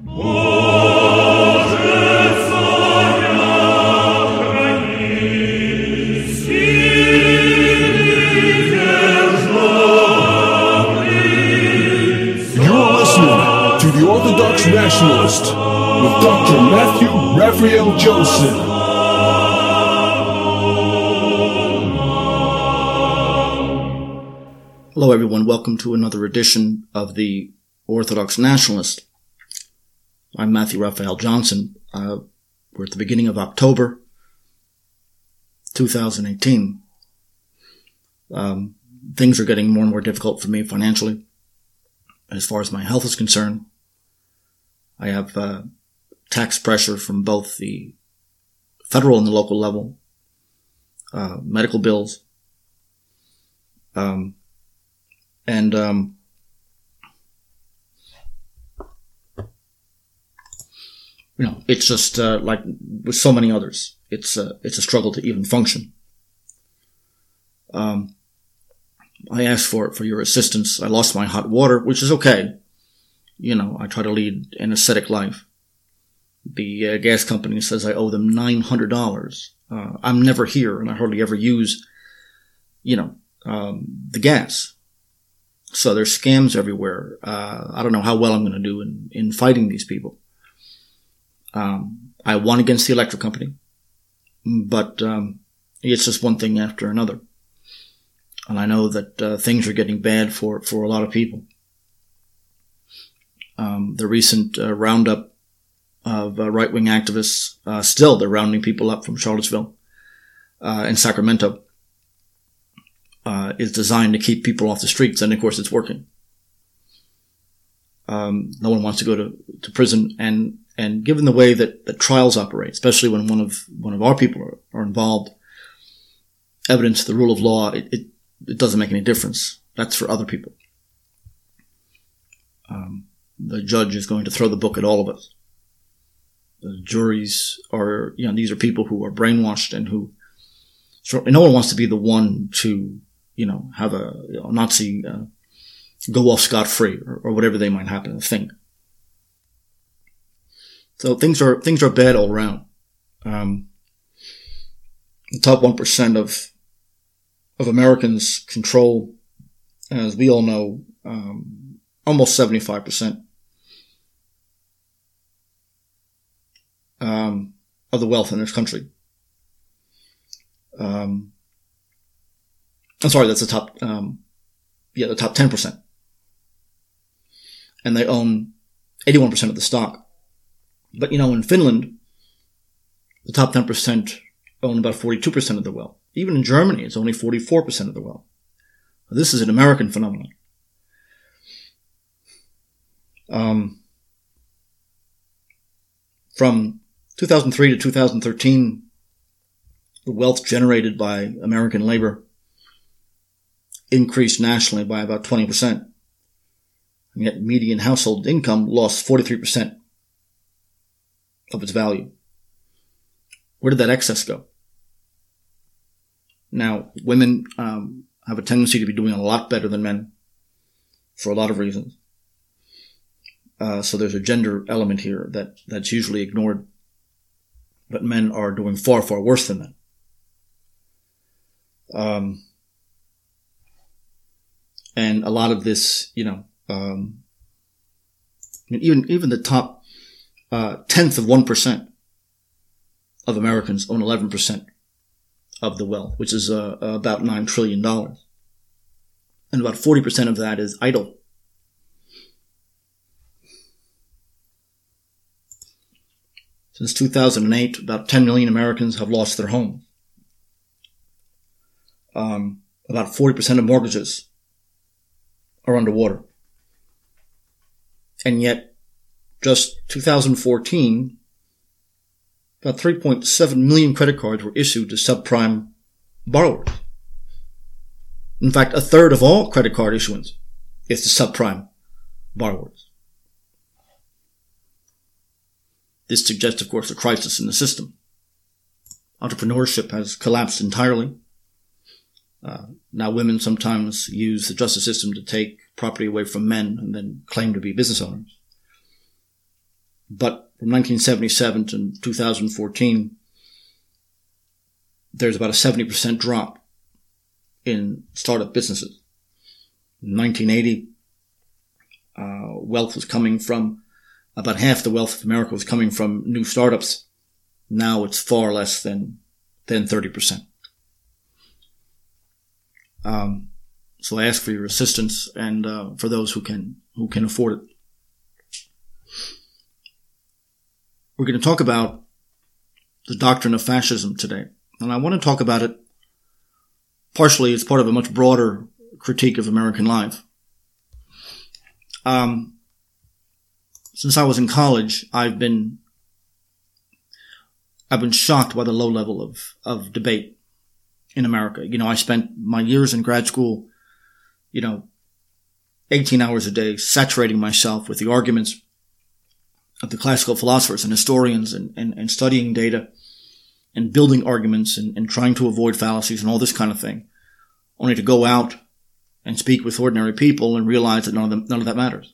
The Orthodox Nationalist with Dr. Matthew Raphael Johnson. Hello everyone, welcome to another edition of the Orthodox Nationalist. I'm Matthew Raphael Johnson. We're at the beginning of October 2018. Things are getting more and more difficult for me financially as far as my health is concerned. I have tax pressure from both the federal and the local level, medical bills, it's just like with so many others, it's a struggle to even function. I asked for your assistance. I lost my hot water, which is okay. I try to lead an ascetic life. The gas company says I owe them $900. I'm never here, and I hardly ever use, the gas. So there's scams everywhere. I don't know how well I'm going to do in fighting these people. I won against the electric company, but it's just one thing after another. And I know that things are getting bad for a lot of people. The recent roundup of right-wing activists, still they're rounding people up from Charlottesville and Sacramento, is designed to keep people off the streets, and of course it's working. No one wants to go to prison, and given the way that trials operate, especially when one of our people are involved, evidence of the rule of law, it doesn't make any difference. That's for other people. The judge is going to throw the book at all of us. The juries are, these are people who are brainwashed and who, no one wants to be the one to, have a Nazi go off scot-free or whatever they might happen to think. So things are bad all around. The top 1% of Americans control, as we all know, almost 75% of the wealth in this country. I'm sorry, that's the top, the top 10%. And they own 81% of the stock. But, in Finland, the top 10% own about 42% of the wealth. Even in Germany, it's only 44% of the wealth. This is an American phenomenon. From 2003 to 2013, the wealth generated by American labor increased nationally by about 20%. And yet median household income lost 43% of its value. Where did that excess go? Now, women have a tendency to be doing a lot better than men for a lot of reasons. So there's a gender element here that's usually ignored. But men are doing far, far worse than that. And a lot of this, even the top tenth of 1% of Americans own 11% of the wealth, which is about $9 trillion. And about 40% of that is idle. Since 2008, about 10 million Americans have lost their homes. About 40% of mortgages are underwater. And yet, just 2014, about 3.7 million credit cards were issued to subprime borrowers. In fact, a third of all credit card issuance is to subprime borrowers. This suggests, of course, a crisis in the system. Entrepreneurship has collapsed entirely. Now women sometimes use the justice system to take property away from men and then claim to be business owners. But from 1977 to 2014, there's about a 70% drop in startup businesses. In 1980, wealth was coming from, about half the wealth of America was coming from new startups. Now it's far less than 30%. So I ask for your assistance and for those who can afford it. We're going to talk about the doctrine of fascism today. And I want to talk about it partially as part of a much broader critique of American life. Since I was in college, I've been shocked by the low level of debate in America. I spent my years in grad school, 18 hours a day saturating myself with the arguments of the classical philosophers and historians and studying data and building arguments and trying to avoid fallacies and all this kind of thing, only to go out and speak with ordinary people and realize that none of that matters.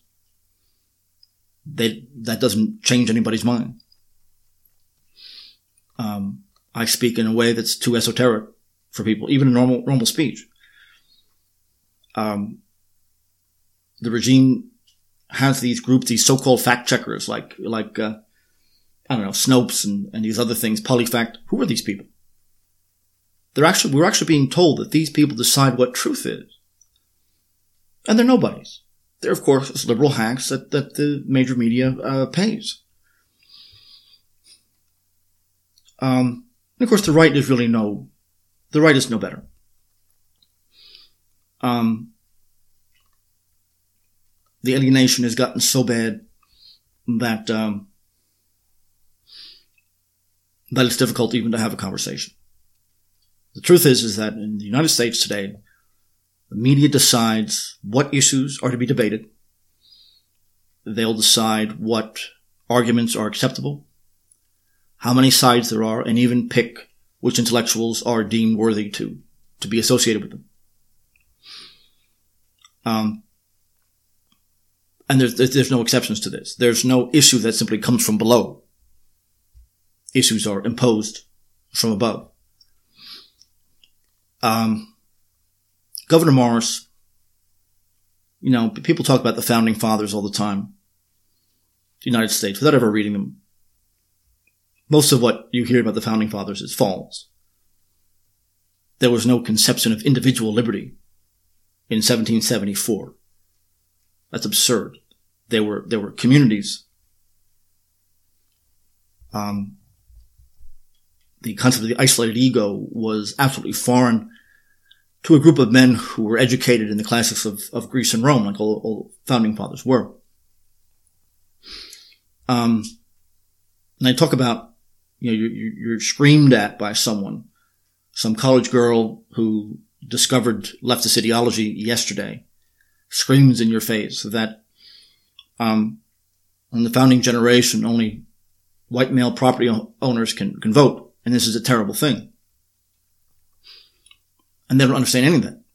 That doesn't change anybody's mind. I speak in a way that's too esoteric for people, even in normal speech. The regime has these groups, these so-called fact checkers, like Snopes and these other things, Polyfact. Who are these people? We're actually being told that these people decide what truth is. And they're nobodies. They're, of course, liberal hacks that the major media pays. And of course, the right is no better. The alienation has gotten so bad that it's difficult even to have a conversation. The truth is that in the United States today, the media decides what issues are to be debated. They'll decide what arguments are acceptable, how many sides there are, and even pick which intellectuals are deemed worthy to be associated with them. And there's no exceptions to this. There's no issue that simply comes from below. Issues are imposed from above. Governor Morris, people talk about the founding fathers all the time. The United States, without ever reading them. Most of what you hear about the founding fathers is false. There was no conception of individual liberty in 1774. That's absurd. There were communities. The concept of the isolated ego was absolutely foreign to a group of men who were educated in the classics of Greece and Rome, like all founding fathers were. And I talk about, you're screamed at by some college girl who discovered leftist ideology yesterday, screams in your face that, in the founding generation, only white male property owners can vote, and this is a terrible thing. And they don't understand any of that.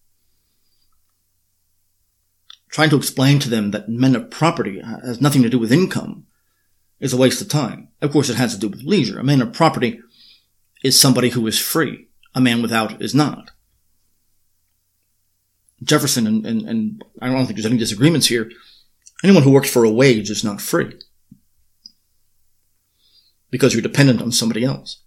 Trying to explain to them that men of property has nothing to do with income is a waste of time. Of course, it has to do with leisure. A man of property is somebody who is free. A man without is not. Jefferson and I don't think there's any disagreements here. Anyone who works for a wage is not free, because you're dependent on somebody else.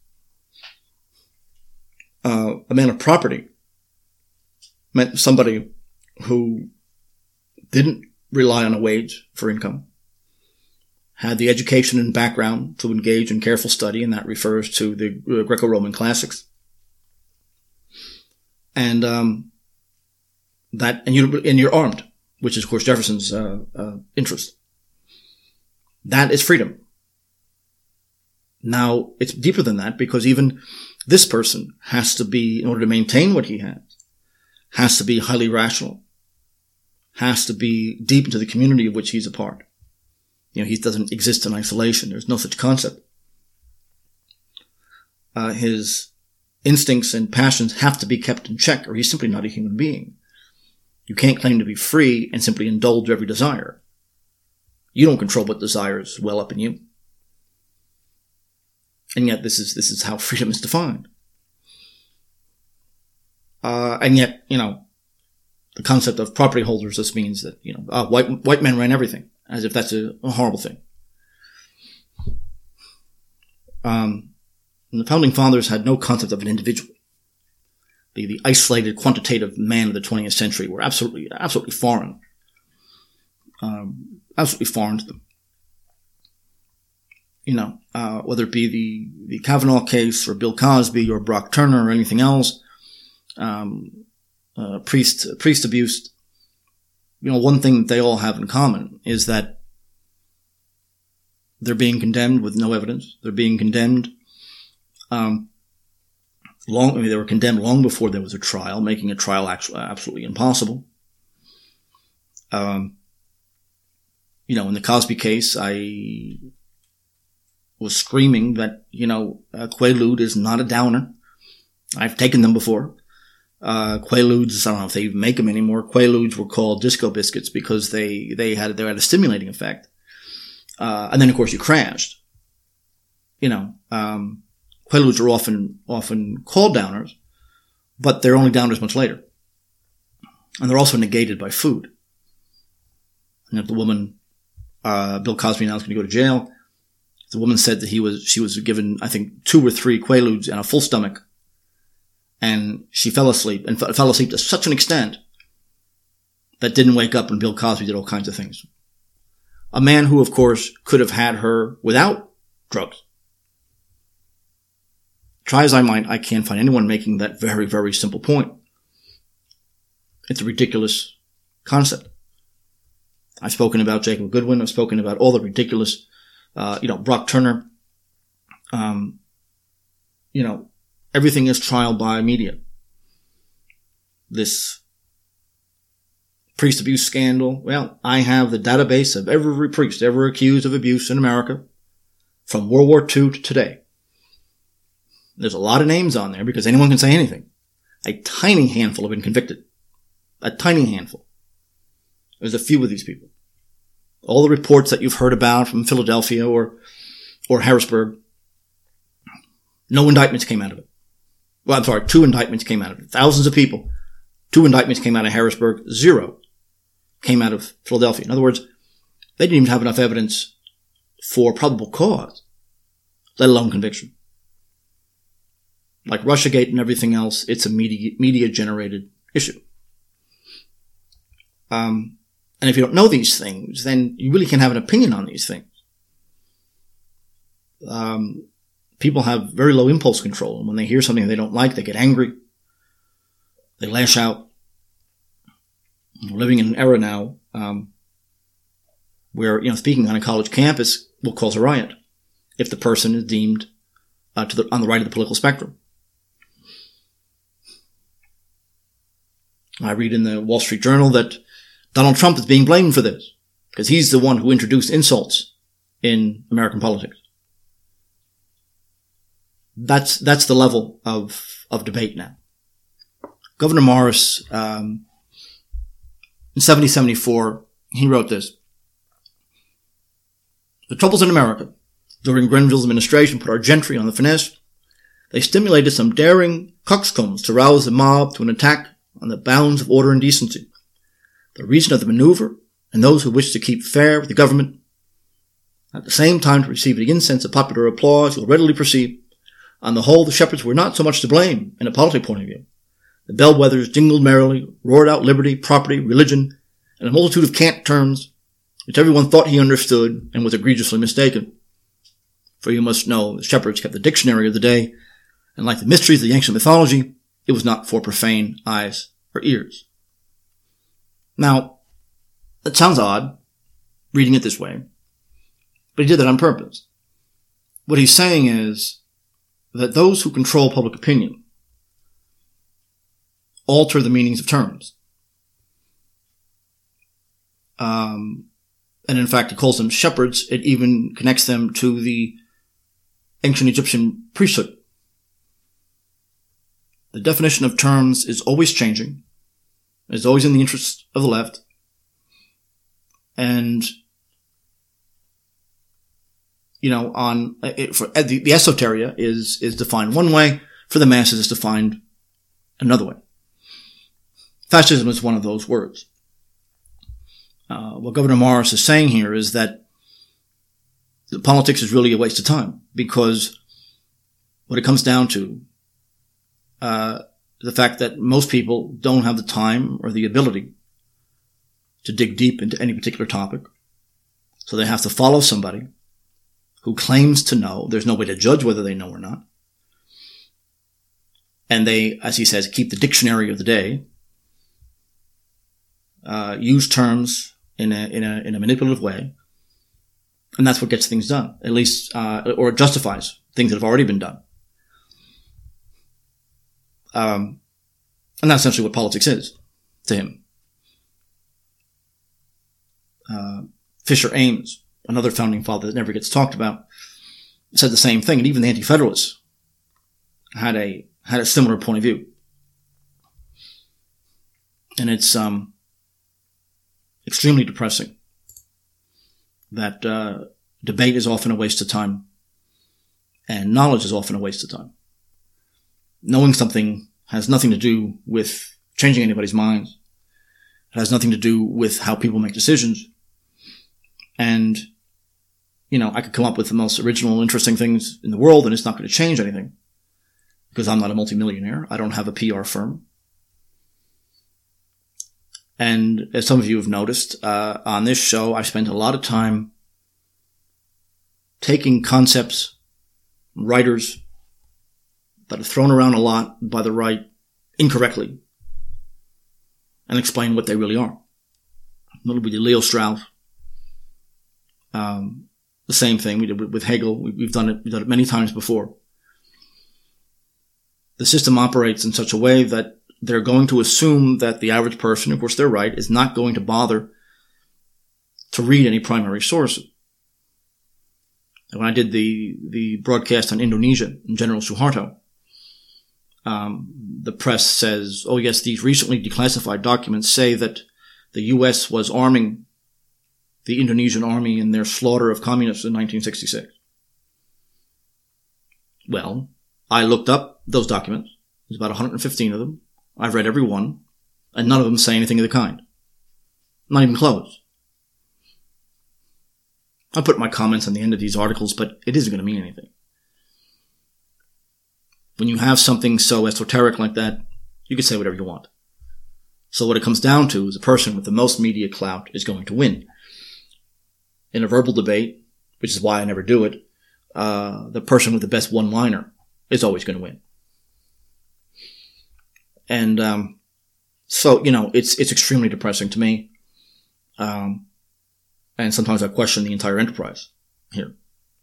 A man of property meant somebody who didn't rely on a wage for income, had the education and background to engage in careful study, and that refers to the Greco-Roman classics. And you're armed, which is, of course, Jefferson's interest. That is freedom. Now, it's deeper than that, because even this person has to be, in order to maintain what he has to be highly rational, has to be deep into the community of which he's a part. He doesn't exist in isolation. There's no such concept. His instincts and passions have to be kept in check, or he's simply not a human being. You can't claim to be free and simply indulge every desire. You don't control what desires well up in you. And yet this is how freedom is defined. And yet, the concept of property holders just means that, white men ran everything, as if that's a horrible thing. The founding fathers had no concept of an individual. The isolated, quantitative man of the 20th century were absolutely foreign. Absolutely foreign to them. Whether it be the Kavanaugh case or Bill Cosby or Brock Turner or anything else, priest abuse, one thing that they all have in common is that they're being condemned with no evidence. They're being condemned, they were condemned long before there was a trial, making a trial absolutely impossible. In the Cosby case, I was screaming that, Quaalude is not a downer. I've taken them before. Quaaludes, I don't know if they even make them anymore. Quaaludes were called disco biscuits because they had a stimulating effect. And then of course you crashed. Quaaludes are often called downers, but they're only downers much later. And they're also negated by food. And if the woman, Bill Cosby now is going to go to jail, the woman said that she was given, I think, 2 or 3 Quaaludes and a full stomach. And she fell asleep, and fell asleep to such an extent that didn't wake up, and Bill Cosby did all kinds of things. A man who, of course, could have had her without drugs. Try as I might, I can't find anyone making that very, very simple point. It's a ridiculous concept. I've spoken about Jacob Goodwin. I've spoken about all the ridiculous, Brock Turner. Everything is trial by media. This priest abuse scandal, well, I have the database of every priest ever accused of abuse in America from World War II to today. There's a lot of names on there because anyone can say anything. A tiny handful have been convicted. A tiny handful. There's a few of these people. All the reports that you've heard about from Philadelphia or Harrisburg, no indictments came out of it. Well, I'm sorry, 2 indictments came out of it. Thousands of people. 2 indictments came out of Harrisburg. 0 came out of Philadelphia. In other words, they didn't even have enough evidence for probable cause, let alone conviction. Like Russiagate and everything else, it's a media-generated issue. And if you don't know these things, then you really can't have an opinion on these things. People have very low impulse control, and when they hear something they don't like, they get angry. They lash out. We're living in an era now where, speaking on a college campus will cause a riot if the person is deemed on the right of the political spectrum. I read in the Wall Street Journal that Donald Trump is being blamed for this because he's the one who introduced insults in American politics. That's the level of debate now. Governor Morris, in 1774, he wrote this. The troubles in America during Grenville's administration put our gentry on the finesse. They stimulated some daring coxcombs to rouse the mob to an attack on the bounds of order and decency. The reason of the maneuver, and those who wished to keep fair with the government, at the same time to receive the incense of popular applause, you'll readily perceive. On the whole, the shepherds were not so much to blame in a politic point of view. The bellwethers jingled merrily, roared out liberty, property, religion, and a multitude of cant terms, which everyone thought he understood and was egregiously mistaken. For you must know, the shepherds kept the dictionary of the day, and like the mysteries of the ancient mythology, it was not for profane eyes or ears. Now, it sounds odd, reading it this way, but he did that on purpose. What he's saying is that those who control public opinion alter the meanings of terms. And in fact, he calls them shepherds. It even connects them to the ancient Egyptian priesthood. The definition of terms is always changing, is always in the interest of the left, and the esoteria is defined one way, for the masses is defined another way. Fascism is one of those words. What Governor Morris is saying here is that the politics is really a waste of time, because what it comes down to, the fact that most people don't have the time or the ability to dig deep into any particular topic. So they have to follow somebody who claims to know. There's no way to judge whether they know or not. And they, as he says, keep the dictionary of the day, use terms in a manipulative way. And that's what gets things done, at least, or it justifies things that have already been done. And that's essentially what politics is to him. Fisher Ames, another founding father that never gets talked about, said the same thing, and even the Anti-Federalists had a similar point of view. And it's extremely depressing that debate is often a waste of time, and knowledge is often a waste of time. Knowing something has nothing to do with changing anybody's minds. It has nothing to do with how people make decisions. And, I could come up with the most original, interesting things in the world, and it's not going to change anything. Because I'm not a multimillionaire. I don't have a PR firm. And as some of you have noticed, on this show, I've spent a lot of time taking concepts, writers that are thrown around a lot by the right incorrectly, and explain what they really are. We did Leo Strauss. The same thing we did with Hegel. We've done it many times before. The system operates in such a way that they're going to assume that the average person, of course they're right, is not going to bother to read any primary sources. And when I did the broadcast on Indonesia and General Suharto, the press says, oh yes, these recently declassified documents say that the U.S. was arming the Indonesian army in their slaughter of communists in 1966. Well, I looked up those documents. There's about 115 of them. I've read every one, and none of them say anything of the kind. Not even close. I put my comments on the end of these articles, but it isn't going to mean anything. When you have something so esoteric like that, you can say whatever you want. So what it comes down to is the person with the most media clout is going to win. In a verbal debate, which is why I never do it, the person with the best one-liner is always going to win. And so, it's extremely depressing to me. And sometimes I question the entire enterprise here.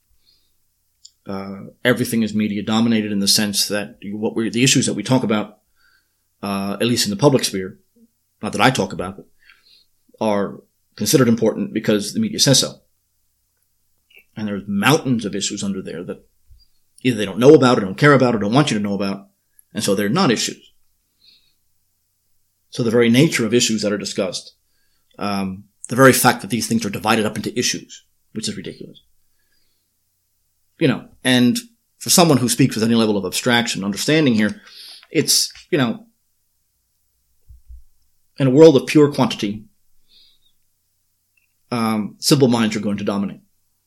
Everything is media dominated in the sense that the issues that we talk about, at least in the public sphere, not that I talk about it, are considered important because the media says so. And there's mountains of issues under there that either they don't know about or don't care about or don't want you to know about, and so they're not issues. So the very nature of issues that are discussed, the very fact that these things are divided up into issues, which is ridiculous. And for someone who speaks with any level of abstraction, understanding here, it's, in a world of pure quantity, simple minds are going to dominate.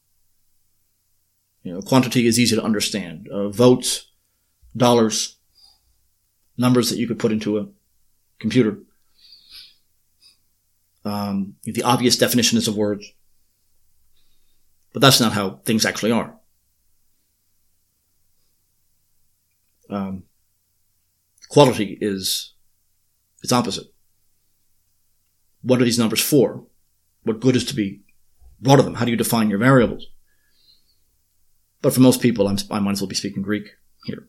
Quantity is easy to understand. Votes, dollars, numbers that you could put into a computer. The obvious definitions of words. But that's not how things actually are. Quality is its opposite. What are these numbers for? What good is to be brought of them? How do you define your variables? But for most people, I might as well be speaking Greek here.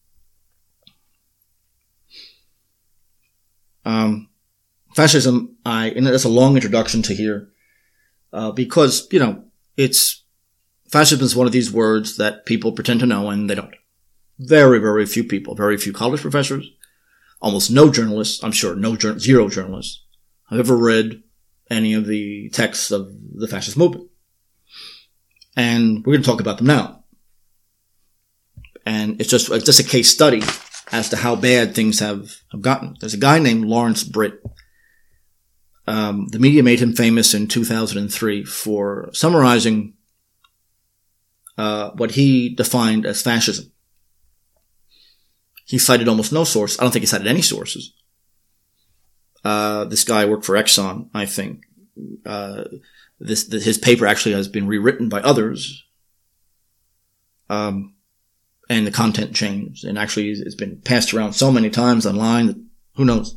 Fascism, and that's a long introduction to here, because, fascism is one of these words that people pretend to know and they don't. Very, very few people, very few college professors, almost no journalists, I'm sure zero journalists, have ever read any of the texts of the fascist movement. And we're going to talk about them now. And it's just a case study as to how bad things have gotten. There's a guy named Lawrence Britt. The media made him famous in 2003 for summarizing what he defined as fascism. He cited almost no source. I don't think he cited any sources. This guy worked for Exxon, I think. His paper actually has been rewritten by others. And the content changed. And actually it's been passed around so many times online that who knows?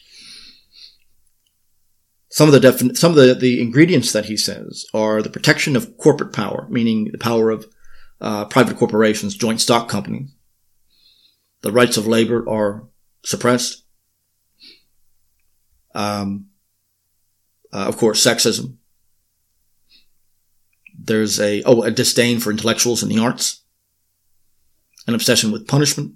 Some of the ingredients that he says are the protection of corporate power, meaning the power of private corporations, joint stock companies. The rights of labor are suppressed. Of course, sexism. There's a disdain for intellectuals in the arts, an obsession with punishment,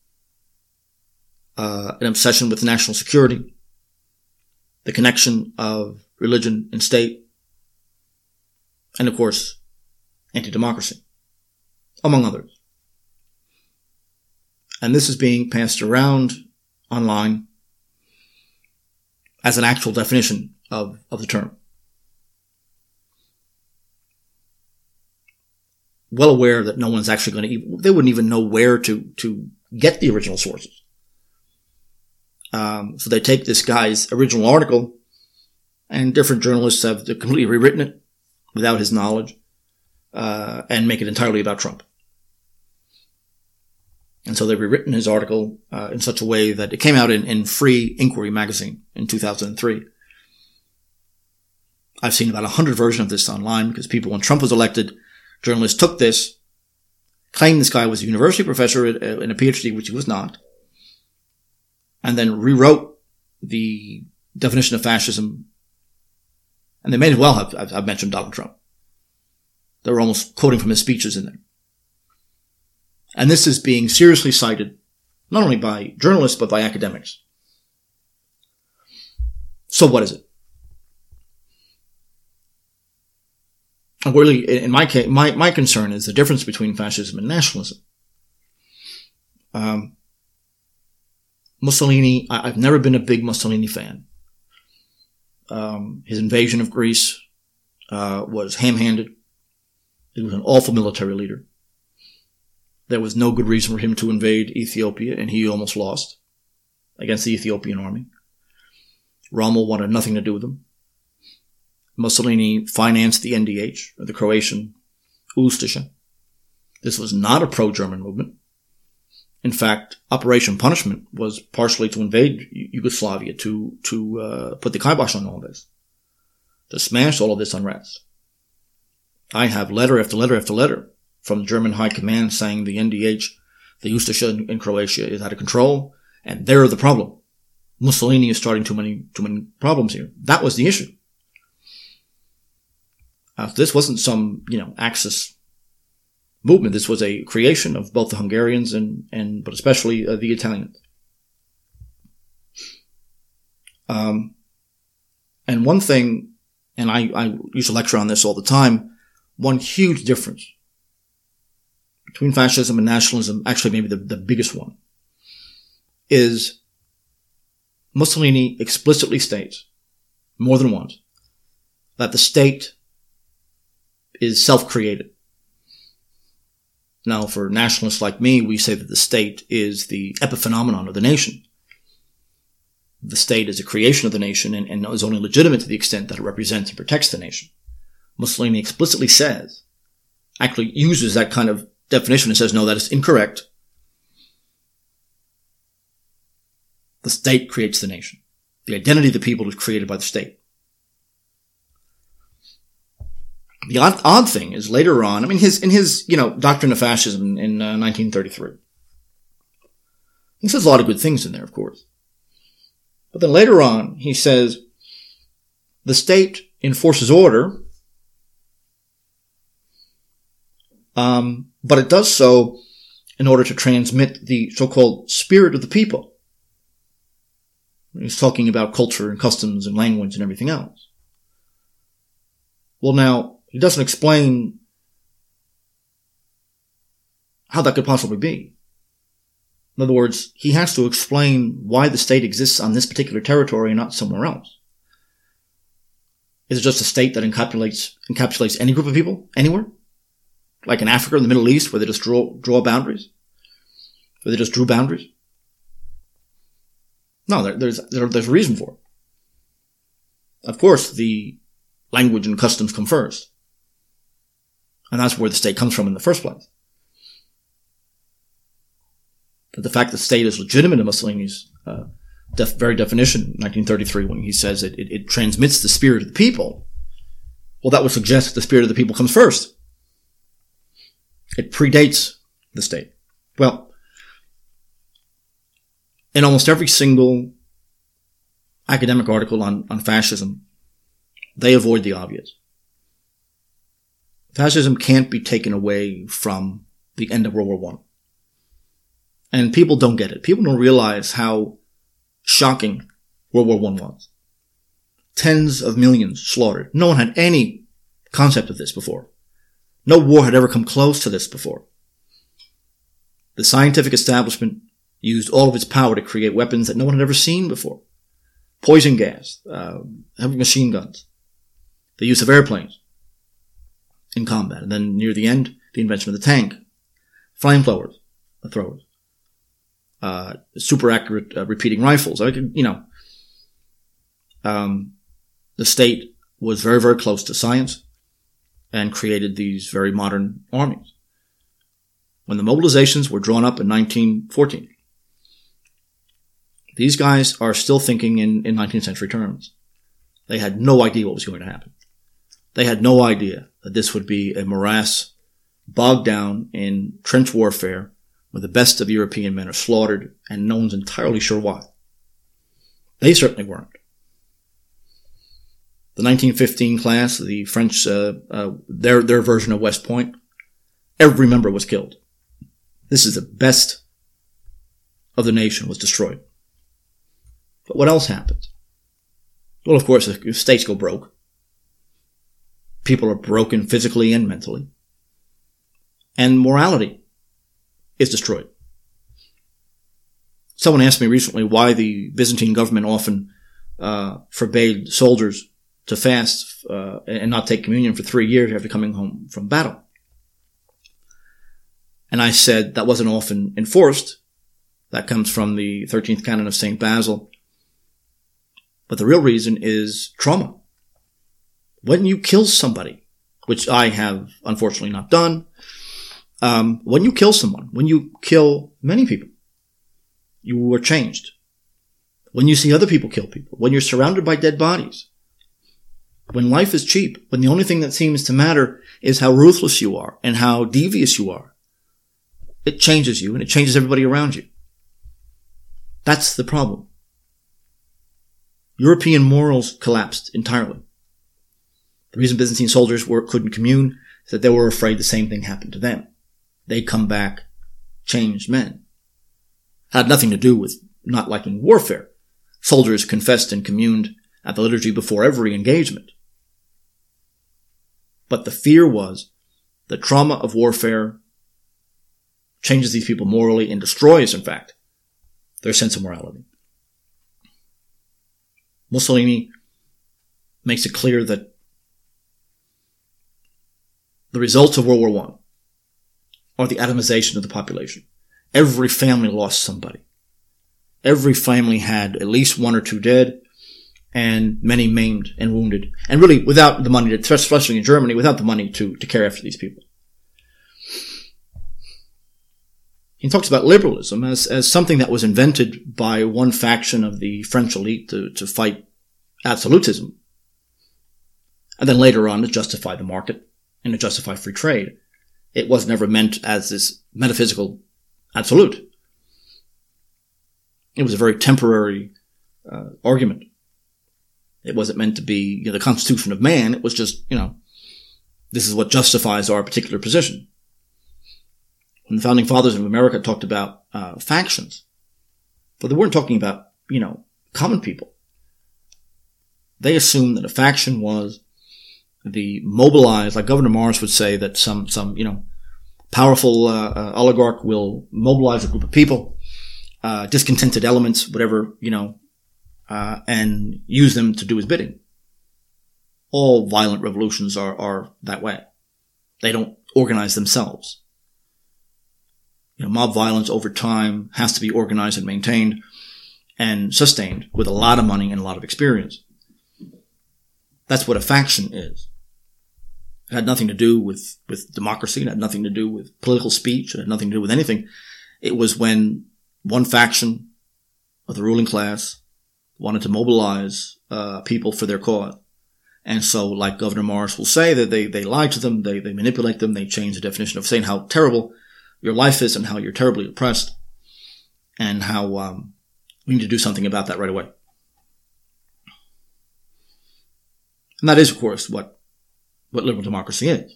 an obsession with national security, the connection of religion and state, and of course, anti-democracy, among others. And this is being passed around online as an actual definition of the term. Well aware that no one's actually going to, they wouldn't even know where to get the original sources. So they take this guy's original article, and different journalists have completely rewritten it without his knowledge, and make it entirely about Trump. And so they've rewritten his article in such a way that it came out in Free Inquiry magazine in 2003. I've seen about 100 versions of this online because people, when Trump was elected, journalists took this, claimed this guy was a university professor in a PhD, which he was not, and then rewrote the definition of fascism. And they may as well have mentioned Donald Trump. They were almost quoting from his speeches in there. And this is being seriously cited, not only by journalists, but by academics. So what is it? Really, in my case, my concern is the difference between fascism and nationalism. Mussolini, I've never been a big Mussolini fan. His invasion of Greece was ham-handed. He was an awful military leader. There was no good reason for him to invade Ethiopia, and he almost lost against the Ethiopian army. Rommel wanted nothing to do with him. Mussolini financed the NDH, or the Croatian Ustasha. This was not a pro-German movement. In fact, Operation Punishment was partially to invade Yugoslavia, to put the kibosh on all this, to smash all of this unrest. I have letter after letter after letter from the German High Command saying the NDH, the Ustasha in Croatia, is out of control, and they're the problem. Mussolini is starting too many problems here. That was the issue. This wasn't some, Axis movement. This was a creation of both the Hungarians but especially the Italians. And one thing, and I used to lecture on this all the time, one huge difference between fascism and nationalism, actually maybe the biggest one, is Mussolini explicitly states, more than once, that the state is self-created. Now, for nationalists like me, we say that the state is the epiphenomenon of the nation. The state is a creation of the nation and is only legitimate to the extent that it represents and protects the nation. Mussolini explicitly says, actually uses that kind of definition and says, no, that is incorrect. The state creates the nation. The identity of the people is created by the state. The odd thing is later on, in his Doctrine of Fascism in 1933, he says a lot of good things in there, of course. But then later on, he says, the state enforces order, but it does so in order to transmit the so-called spirit of the people. He's talking about culture and customs and language and everything else. Well, now, he doesn't explain how that could possibly be. In other words, he has to explain why the state exists on this particular territory and not somewhere else. Is it just a state that encapsulates any group of people, anywhere? Like in Africa, in the Middle East, where they just draw boundaries? Where they just drew boundaries? No, there's a reason for it. Of course, the language and customs come first. And that's where the state comes from in the first place. But the fact that the state is legitimate in Mussolini's very definition, 1933, when he says it transmits the spirit of the people, well, that would suggest that the spirit of the people comes first. It predates the state. Well, in almost every single academic article on fascism, they avoid the obvious. Fascism can't be taken away from the end of World War I. And people don't get it. People don't realize how shocking World War I was. Tens of millions slaughtered. No one had any concept of this before. No war had ever come close to this before. The scientific establishment used all of its power to create weapons that no one had ever seen before. Poison gas, heavy machine guns, the use of airplanes in combat, and then near the end, the invention of the tank, flamethrowers, super accurate repeating rifles. The state was very, very close to science and created these very modern armies. When the mobilizations were drawn up in 1914, these guys are still thinking in 19th century terms. They had no idea what was going to happen. They had no idea that this would be a morass bogged down in trench warfare where the best of European men are slaughtered and no one's entirely sure why. They certainly weren't. The 1915 class, the French, their version of West Point, every member was killed. This is the best of the nation was destroyed. But what else happened? Well, of course, the states go broke. People are broken physically and mentally. And morality is destroyed. Someone asked me recently why the Byzantine government often forbade soldiers to fast and not take communion for 3 years after coming home from battle. And I said that wasn't often enforced. That comes from the 13th canon of St. Basil. But the real reason is trauma. When you kill somebody, which I have unfortunately not done, when you kill someone, when you kill many people, you are changed. When you see other people kill people, when you're surrounded by dead bodies, when life is cheap, when the only thing that seems to matter is how ruthless you are and how devious you are, it changes you and it changes everybody around you. That's the problem. European morals collapsed entirely. The reason Byzantine soldiers couldn't commune is that they were afraid the same thing happened to them. They'd come back changed men. Had nothing to do with not liking warfare. Soldiers confessed and communed at the liturgy before every engagement. But the fear was the trauma of warfare changes these people morally and destroys, in fact, their sense of morality. Mussolini makes it clear that the results of World War I are the atomization of the population. Every family lost somebody. Every family had at least one or two dead and many maimed and wounded. And really without the money, especially in Germany, without the money to care after these people. He talks about liberalism as something that was invented by one faction of the French elite to fight absolutism. And then later on to justify the market and to justify free trade. It was never meant as this metaphysical absolute. It was a very temporary argument. It wasn't meant to be the constitution of man. It was just, this is what justifies our particular position. When the founding fathers of America talked about factions, but they weren't talking about, common people. They assumed that a faction was the mobilized, like Governor Morris would say, that some powerful oligarch will mobilize a group of people, discontented elements, whatever, and use them to do his bidding. All violent revolutions are that way. They don't organize themselves. Mob violence over time has to be organized and maintained and sustained with a lot of money and a lot of experience. That's what a faction is. It had nothing to do with democracy. It had nothing to do with political speech. It had nothing to do with anything. It was when one faction of the ruling class wanted to mobilize people for their cause. And so, like Governor Morris will say, that they lie to them, they manipulate them, they change the definition of saying how terrible your life is and how you're terribly oppressed and how we need to do something about that right away. And that is, of course, what liberal democracy is.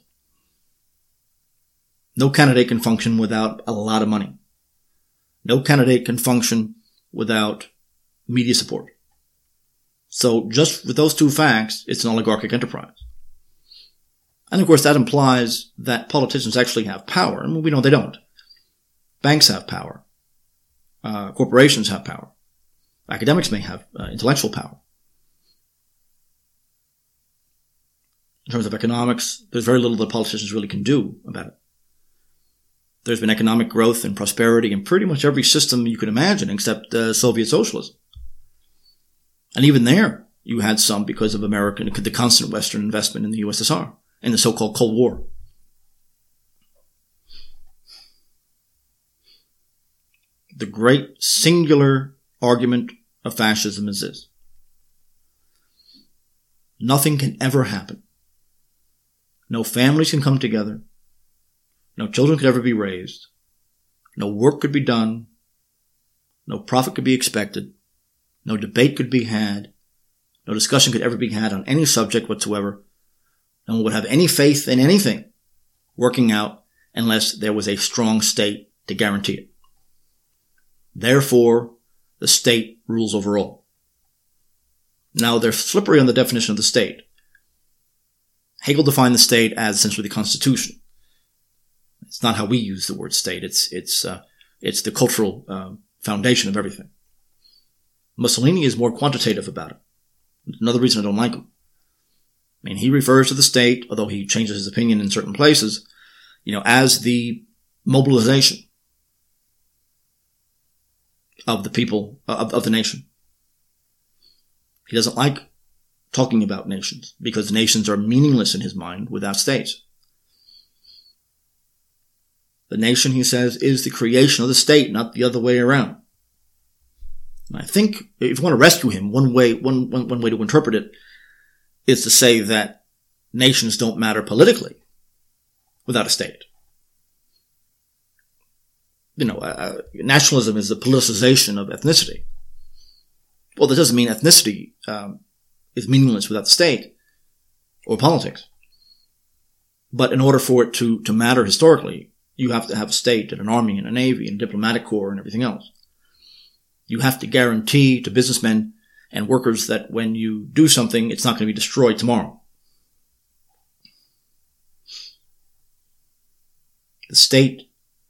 No candidate can function without a lot of money. No candidate can function without media support. So just with those two facts, it's an oligarchic enterprise. And of course that implies that politicians actually have power, and we know they don't. Banks have power. Corporations have power. Academics may have intellectual power. In terms of economics, there's very little that politicians really can do about it. There's been economic growth and prosperity in pretty much every system you could imagine except Soviet socialism. And even there, you had some because of the constant Western investment in the USSR, in the so-called Cold War. The great singular argument of fascism is this. Nothing can ever happen. No families can come together. No children could ever be raised. No work could be done. No profit could be expected. No debate could be had. No discussion could ever be had on any subject whatsoever. No one would have any faith in anything working out unless there was a strong state to guarantee it. Therefore, the state rules over all. Now, they're slippery on the definition of the state. Hegel defined the state as essentially the Constitution. It's not how we use the word state. It's the cultural foundation of everything. Mussolini is more quantitative about it. Another reason I don't like him. I mean, he refers to the state, although he changes his opinion in certain places, as the mobilization of the people, of the nation. He doesn't like talking about nations because nations are meaningless in his mind without states. The nation, he says, is the creation of the state, not the other way around. And I think if you want to rescue him, one way to interpret it is to say that nations don't matter politically without a state. Nationalism is the politicization of ethnicity. Well, that doesn't mean ethnicity is meaningless without the state or politics. But in order for it to matter historically, you have to have a state and an army and a navy and a diplomatic corps and everything else. You have to guarantee to businessmen and workers that when you do something, it's not going to be destroyed tomorrow. The state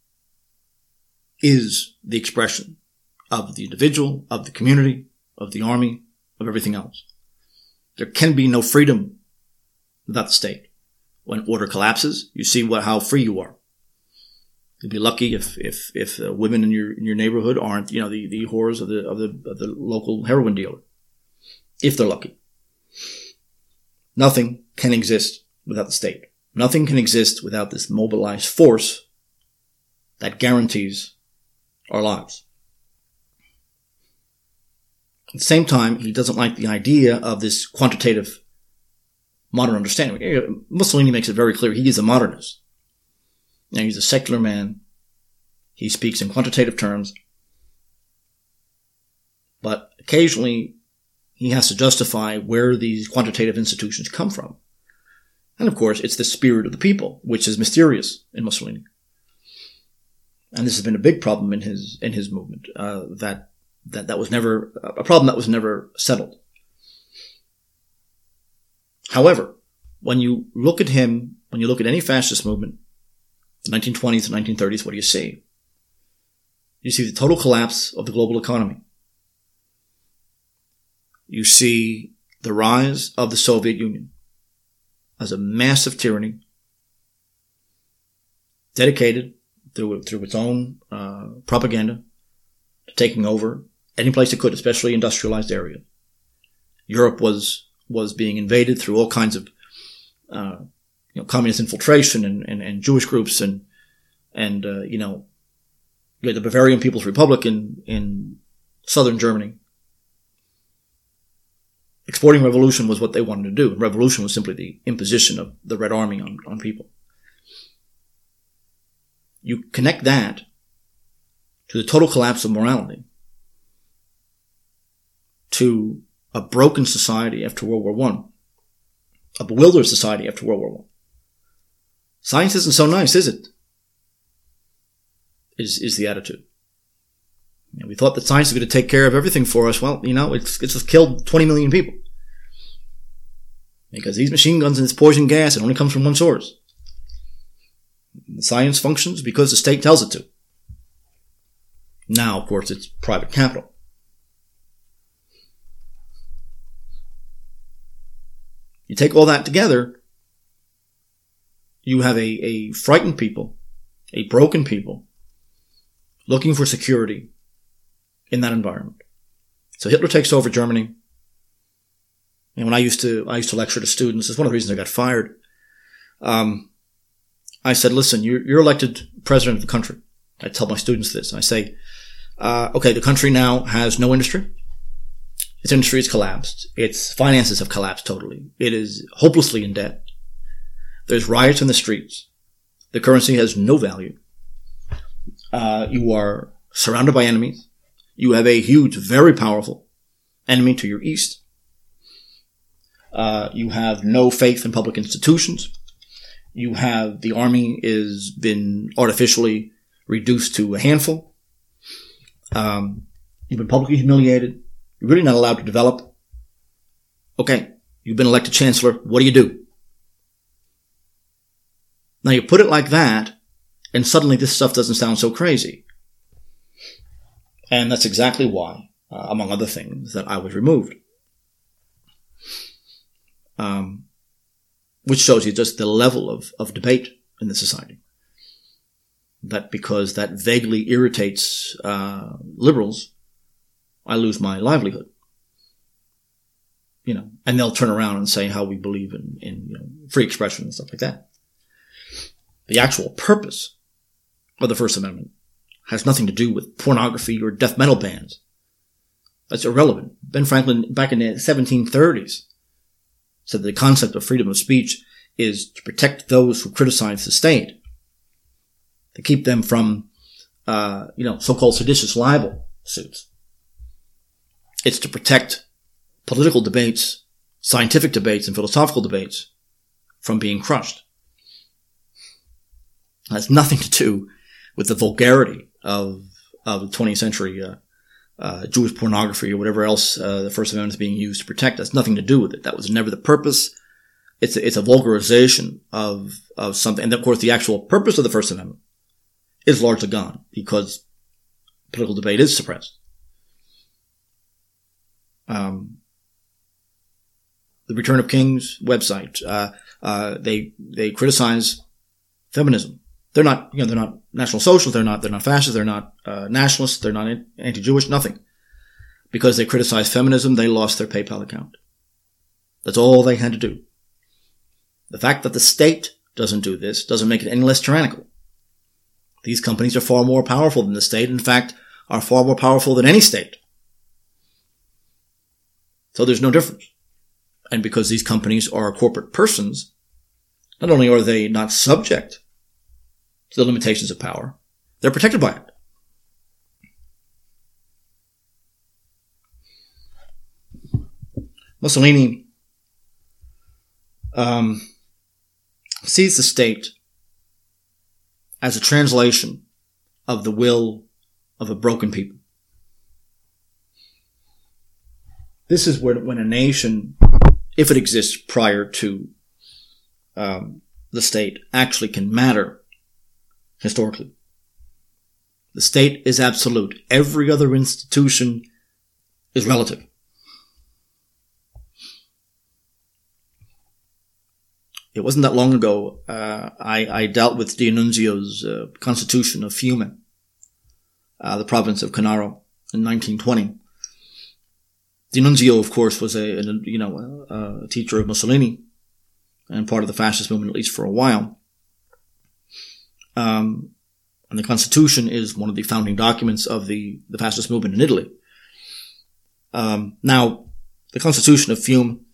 is the expression of the individual, of the community, of the army, of everything else. There can be no freedom without the state. When order collapses, you see how free you are. You'll be lucky if women in your neighborhood aren't, the whores of the local heroin dealer. If they're lucky. Nothing can exist without the state. Nothing can exist without this mobilized force that guarantees our lives. At the same time, he doesn't like the idea of this quantitative modern understanding. Mussolini makes it very clear he is a modernist. Now, he's a secular man. He speaks in quantitative terms. But occasionally, he has to justify where these quantitative institutions come from. And of course, it's the spirit of the people, which is mysterious in Mussolini. And this has been a big problem in his movement, that was never a problem that was never settled. However, when you look at him, when you look at any fascist movement, the 1920s and 1930s, what do you see? You see the total collapse of the global economy. You see the rise of the Soviet Union as a massive tyranny dedicated through its own propaganda to taking over any place it could, especially industrialized areas. Europe was being invaded through all kinds of communist infiltration and Jewish groups and you had the Bavarian People's Republic in southern Germany. Exporting revolution was what they wanted to do. Revolution was simply the imposition of the Red Army on people. You connect that to the total collapse of morality, to a broken society after World War I, a bewildered society after World War I. Science isn't so nice, is it? Is the attitude. We thought that science was going to take care of everything for us. Well, it's just killed 20 million people. Because these machine guns and this poison gas, it only comes from one source. The science functions because the state tells it to. Now, of course, it's private capital. You take all that together, you have a frightened people, a broken people, looking for security in that environment. So Hitler takes over Germany. And when I used to lecture to students, it's one of the reasons I got fired. I said, listen, you're elected president of the country. I tell my students this. I say, okay, the country now has no industry. Its industry has collapsed. Its finances have collapsed totally. It is hopelessly in debt. There's riots in the streets. The currency has no value. You are surrounded by enemies. You have a huge, very powerful enemy to your east. You have no faith in public institutions. You have the army is been artificially reduced to a handful. You've been publicly humiliated. You're really not allowed to develop. Okay, you've been elected chancellor. What do you do? Now you put it like that, and suddenly this stuff doesn't sound so crazy. And that's exactly why, among other things, that I was removed. Which shows you just the level of debate in the society. That because that vaguely irritates liberals, I lose my livelihood. And they'll turn around and say how we believe in free expression and stuff like that. The actual purpose of the First Amendment has nothing to do with pornography or death metal bans. That's irrelevant. Ben Franklin, back in the 1730s, said the concept of freedom of speech is to protect those who criticize the state, to keep them from, so-called seditious libel suits. It's to protect political debates, scientific debates, and philosophical debates from being crushed. It has nothing to do with the vulgarity of the 20th century Jewish pornography or whatever else the First Amendment is being used to protect. That's nothing to do with it. That was never the purpose. It's a vulgarization of something. And of course, the actual purpose of the First Amendment is largely gone because political debate is suppressed. The Return of Kings website, they criticize feminism. They're not National Socialists, they're not fascists, they're not nationalists, they're not anti-Jewish, nothing. Because they criticize feminism, they lost their PayPal account. That's all they had to do. The fact that the state doesn't do this doesn't make it any less tyrannical. These companies are far more powerful than the state, in fact, are far more powerful than any state. So there's no difference. And because these companies are corporate persons, not only are they not subject to the limitations of power, they're protected by it. Mussolini sees the state as a translation of the will of a broken people. This is when a nation, if it exists prior to the state, actually can matter historically. The state is absolute. Every other institution is relative. It wasn't that long ago, I dealt with D'Annunzio's Constitution of Fiume, the province of Canaro, in 1920. D'Annunzio, of course, was a teacher of Mussolini and part of the fascist movement, at least for a while. And the Constitution is one of the founding documents of the fascist movement in Italy. Now, the Constitution of Fiume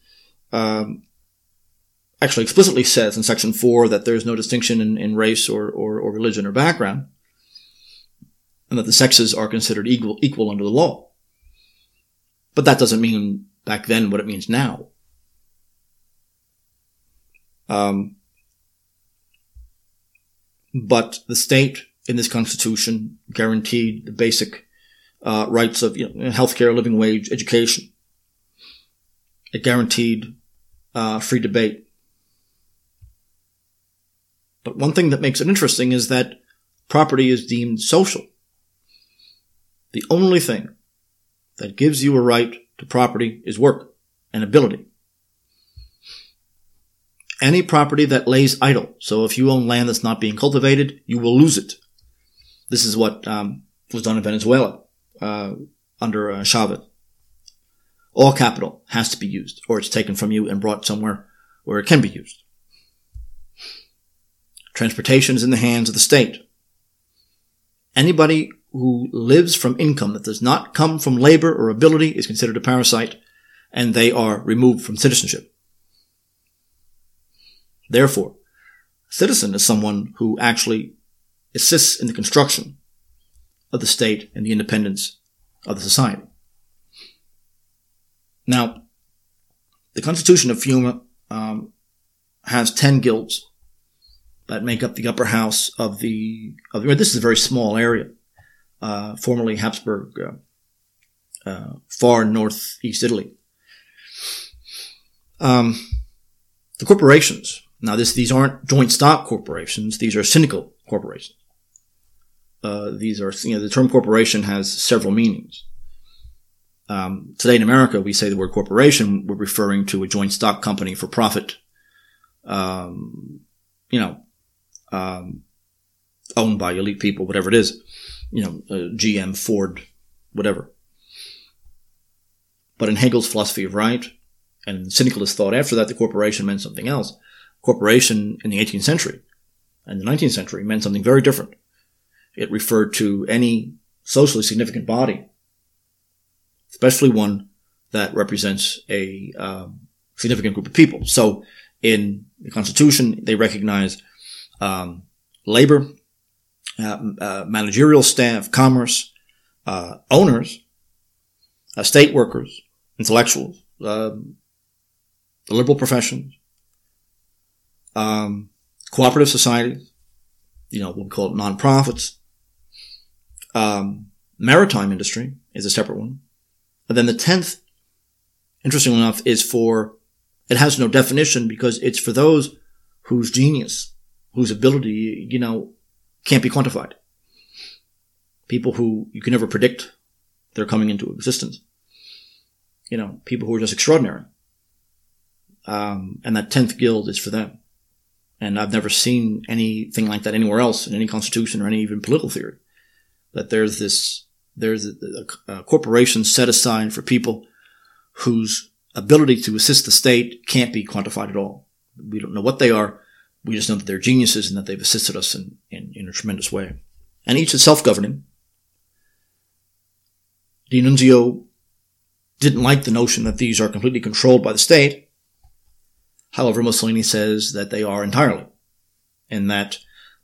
actually explicitly says in Section 4 that there is no distinction in race or religion or background, and that the sexes are considered equal under the law. But that doesn't mean back then what it means now. But the state in this Constitution guaranteed the basic rights of healthcare, living wage, education. It guaranteed free debate. But one thing that makes it interesting is that property is deemed social. The only thing that gives you a right to property is work and ability. Any property that lays idle, so if you own land that's not being cultivated, you will lose it. This is what was done in Venezuela under Chavez. All capital has to be used, or it's taken from you and brought somewhere where it can be used. Transportation is in the hands of the state. Anybody who lives from income that does not come from labor or ability is considered a parasite, and they are removed from citizenship. Therefore, a citizen is someone who actually assists in the construction of the state and the independence of the society. Now, the Constitution of Fiume has 10 guilds that make up the upper house of this is a very small area, formerly Habsburg, far northeast Italy. The corporations. Now these aren't joint stock corporations. These are syndical corporations. These are, the term corporation has several meanings. Today in America, we say the word corporation, we're referring to a joint stock company for profit, owned by elite people, whatever it is, GM, Ford, whatever. But in Hegel's philosophy of right, and syndicalist thought after that, the corporation meant something else. Corporation in the 18th century and the 19th century meant something very different. It referred to any socially significant body, especially one that represents a significant group of people. So in the Constitution, they recognize labor, managerial staff, commerce, owners, state workers, intellectuals, the liberal professions, cooperative societies, what we call it non-profits. Maritime industry is a separate one. And then the 10th, interestingly enough, it has no definition because it's for those whose genius, whose ability, can't be quantified. People who you can never predict they're coming into existence. People who are just extraordinary. And that 10th guild is for them. And I've never seen anything like that anywhere else in any constitution or any even political theory. That there's a corporation set aside for people whose ability to assist the state can't be quantified at all. We don't know what they are. We just know that they're geniuses and that they've assisted us in a tremendous way. And each is self-governing. D'Annunzio didn't like the notion that these are completely controlled by the state. However, Mussolini says that they are entirely, and that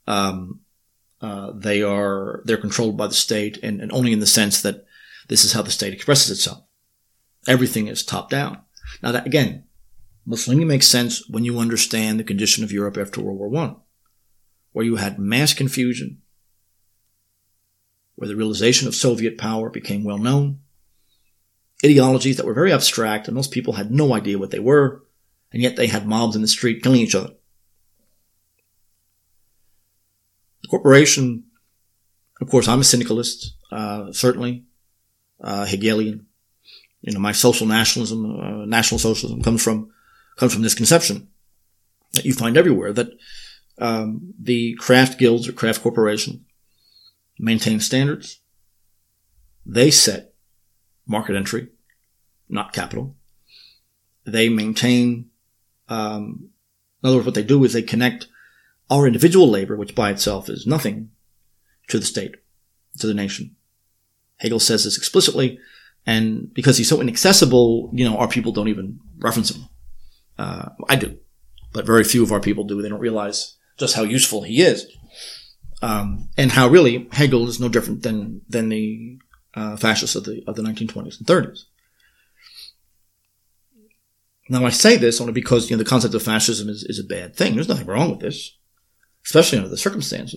they're controlled by the state, and only in the sense that this is how the state expresses itself. Everything is top down. Now that, again, Mussolini makes sense when you understand the condition of Europe after World War I, where you had mass confusion, where the realization of Soviet power became well known, ideologies that were very abstract, and most people had no idea what they were, and yet they had mobs in the street killing each other. The corporation, of course, I'm a syndicalist, certainly, Hegelian. My social nationalism, national socialism comes from this conception that you find everywhere, that the craft guilds or craft corporations maintain standards. They set market entry, not capital. They maintain, in other words, what they do is they connect our individual labor, which by itself is nothing, to the state, to the nation. Hegel says this explicitly, and because he's so inaccessible, our people don't even reference him. I do, but very few of our people do. They don't realize just how useful he is, and how really Hegel is no different than the fascists of the 1920s and 30s. Now I say this only because the concept of fascism is a bad thing. There's nothing wrong with this, especially under the circumstances.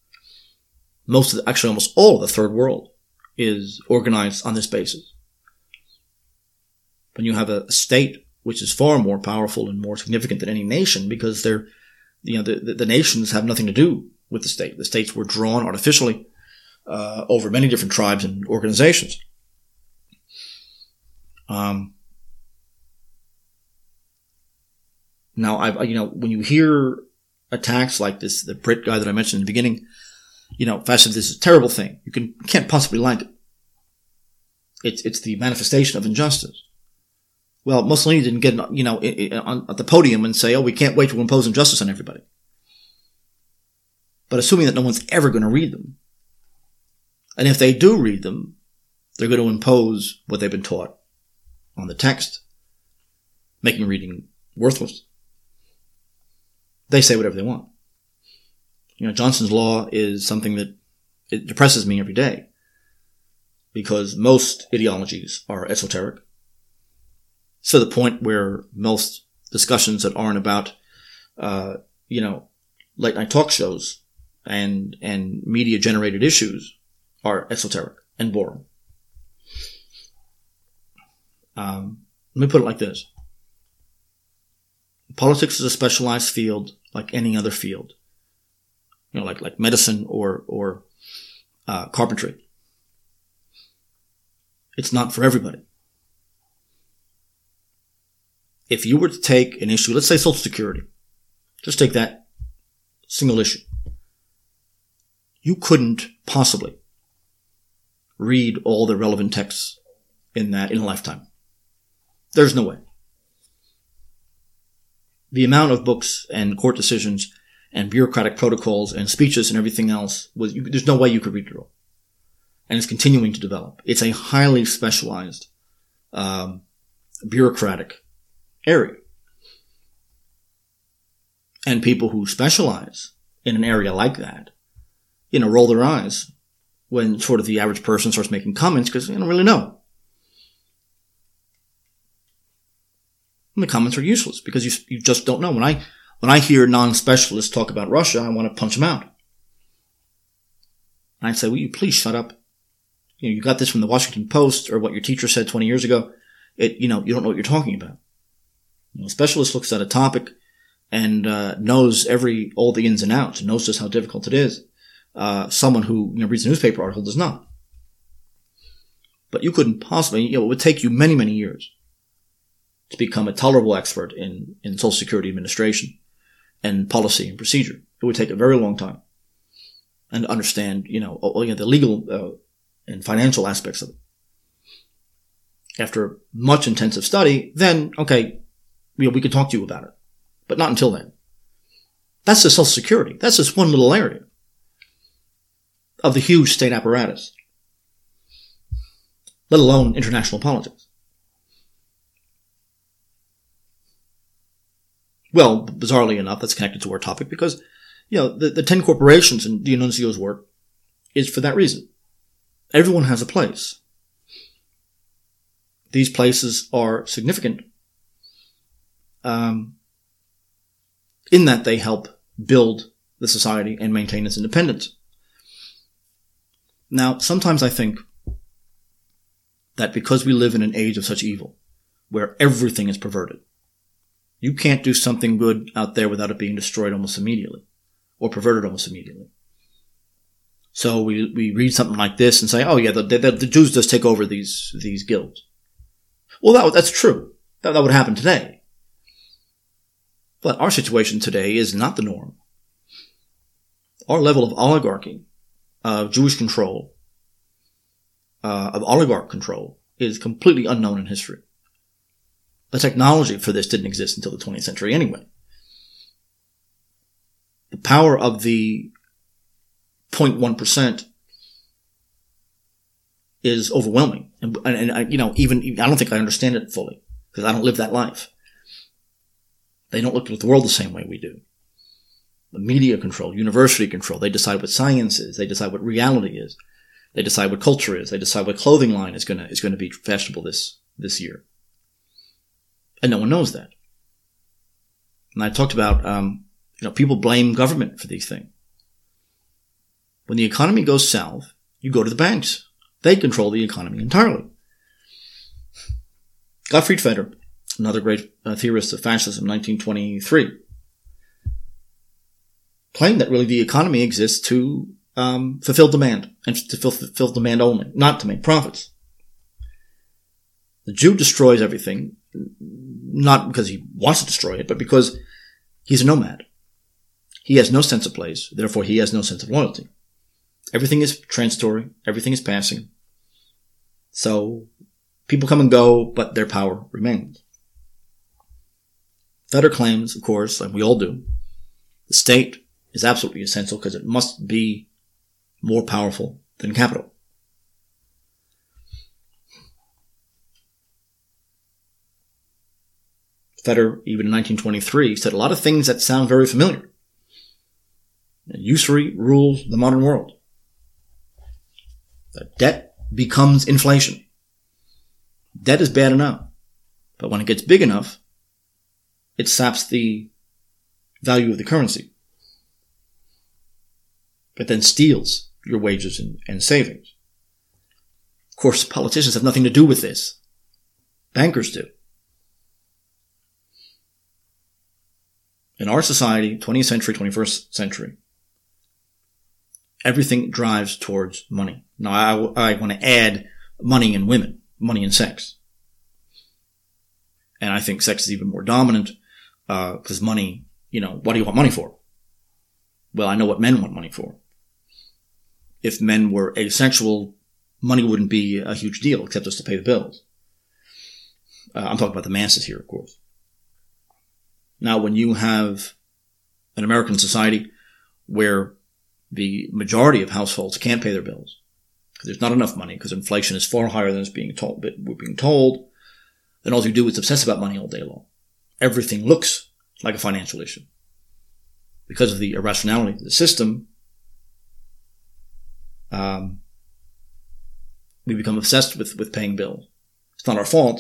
Almost all of the third world is organized on this basis. When you have a state which is far more powerful and more significant than any nation, because the nations have nothing to do with the state. The states were drawn artificially over many different tribes and organizations. Now, when you hear attacks like this, the Brit guy that I mentioned in the beginning, fascism, this is a terrible thing. You can't possibly like it. It's the manifestation of injustice. Well, Mussolini didn't get, at the podium and say, we can't wait to impose injustice on everybody. But assuming that no one's ever going to read them, and if they do read them, they're going to impose what they've been taught on the text, making reading worthless. They say whatever they want. Johnson's law is something that it depresses me every day, because most ideologies are esoteric, to the point where most discussions that aren't about, late night talk shows and media generated issues are esoteric and boring. Let me put it like this. Politics is a specialized field like any other field. Like medicine or carpentry. It's not for everybody. If you were to take an issue, let's say Social Security, just take that single issue. You couldn't possibly read all the relevant texts in a lifetime. There's no way. The amount of books and court decisions and bureaucratic protocols and speeches and everything else there's no way you could read it all. And it's continuing to develop. It's a highly specialized, bureaucratic area. And people who specialize in an area like that, roll their eyes when sort of the average person starts making comments because they don't really know. And the comments are useless because you just don't know. When I hear non-specialists talk about Russia, I want to punch them out. And I'd say, will you please shut up? You got this from the Washington Post or what your teacher said 20 years ago. You don't know what you're talking about. A specialist looks at a topic and knows all the ins and outs, and knows just how difficult it is. Someone who reads a newspaper article does not. But you couldn't possibly, it would take you many, many years to become a tolerable expert in Social Security administration and policy and procedure. It would take a very long time. And to understand, the legal and financial aspects of it. After much intensive study, then, okay, we could talk to you about it. But not until then. That's just Social Security. That's just one little area of the huge state apparatus, let alone international politics. Well, bizarrely enough, that's connected to our topic because, the 10 corporations in D'Annunzio's work is for that reason. Everyone has a place. These places are significant in that they help build the society and maintain its independence. Now, sometimes I think that because we live in an age of such evil, where everything is perverted, you can't do something good out there without it being destroyed almost immediately, or perverted almost immediately. So we read something like this and say, oh yeah, the Jews just take over these guilds. Well, that's true. That would happen today. But our situation today is not the norm. Our level of oligarchy, of Jewish control, of oligarch control is completely unknown in history. The technology for this didn't exist until the 20th century anyway. The power of the 0.1% is overwhelming. And even I don't think I understand it fully because I don't live that life. They don't look at the world the same way we do. The media control, university control, they decide what science is, they decide what reality is, they decide what culture is, they decide what clothing line is going to be fashionable this year. And no one knows that. And I talked about, people blame government for these things. When the economy goes south, you go to the banks. They control the economy entirely. Gottfried Feder, another great theorist of fascism, 1923, claimed that really the economy exists to fulfill demand, and to fulfill demand only, not to make profits. The Jew destroys everything, not because he wants to destroy it, but because he's a nomad. He has no sense of place, therefore he has no sense of loyalty. Everything is transitory, everything is passing. So people come and go, but their power remains. Feder claims, of course, like we all do, the state is absolutely essential because it must be more powerful than capital. Feder, even in 1923, said a lot of things that sound very familiar. Usury rules the modern world. Debt becomes inflation. Debt is bad enough, but when it gets big enough, it saps the value of the currency. It then steals your wages and savings. Of course, politicians have nothing to do with this. Bankers do. In our society, 20th century, 21st century, everything drives towards money. Now, I want to add money and women, money and sex. And I think sex is even more dominant, because money, what do you want money for? Well, I know what men want money for. If men were asexual, money wouldn't be a huge deal, except just to pay the bills. I'm talking about the masses here, of course. Now, when you have an American society where the majority of households can't pay their bills because there's not enough money, because inflation is far higher than we're being told, then all you do is obsess about money all day long. Everything looks like a financial issue. Because of the irrationality of the system, we become obsessed with paying bills. It's not our fault,